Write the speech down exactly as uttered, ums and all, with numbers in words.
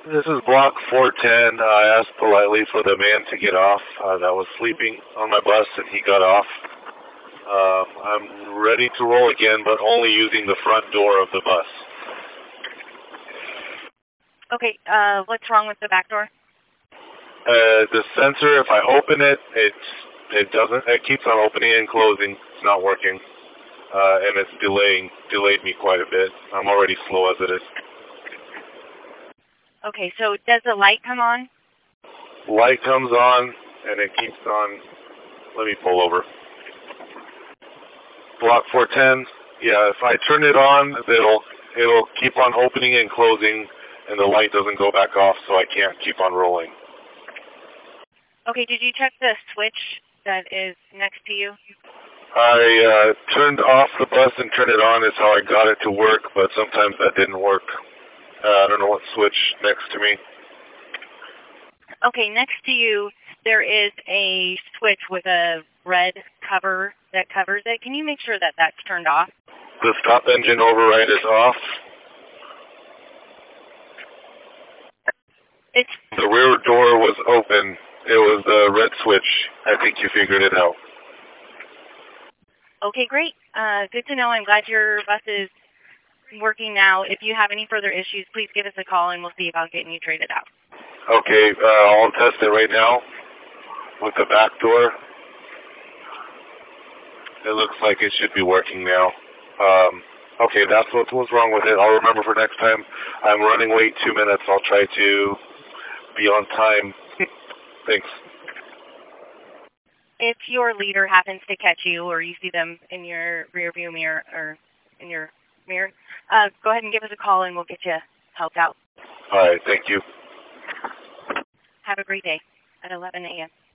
This is block four ten. Uh, I asked politely for the man to get off uh, that was sleeping on my bus, and he got off. Uh, I'm ready to roll again, but only using the front door of the bus. Okay, uh, what's wrong with the back door? Uh, the sensor, if I open it, it's, it doesn't, it keeps on opening and closing. It's not working. Uh, and it's delaying, delayed me quite a bit. I'm already slow as it is. Okay, so does the light come on? Light comes on, and it keeps on. Let me pull over. Block four ten. Yeah, if I turn it on, it'll it'll keep on opening and closing, and the light doesn't go back off, so I can't keep on rolling. Okay, did you check the switch that is next to you? I uh, turned off the bus and turned it on is how I got it to work, but sometimes that didn't work. Uh, I don't know what switch next to me. Okay, next to you, there is a switch with a red cover that covers it. Can you make sure that that's turned off? The stop engine override is off. It's The rear door was open. It was the red switch. I think you figured it out. okay, great. Uh, good to know. I'm glad your bus is working now. If you have any further issues, please give us a call, and we'll see about getting you traded out. Okay, uh, I'll test it right now with the back door. It looks like it should be working now. Um, okay, that's what was wrong with it. I'll remember for next time. I'm running late two minutes. I'll try to be on time. Thanks. If your leader happens to catch you or you see them in your rear view mirror or in your mirror, uh, go ahead and give us a call, and we'll get you helped out. All right, thank you. Have a great day at eleven a m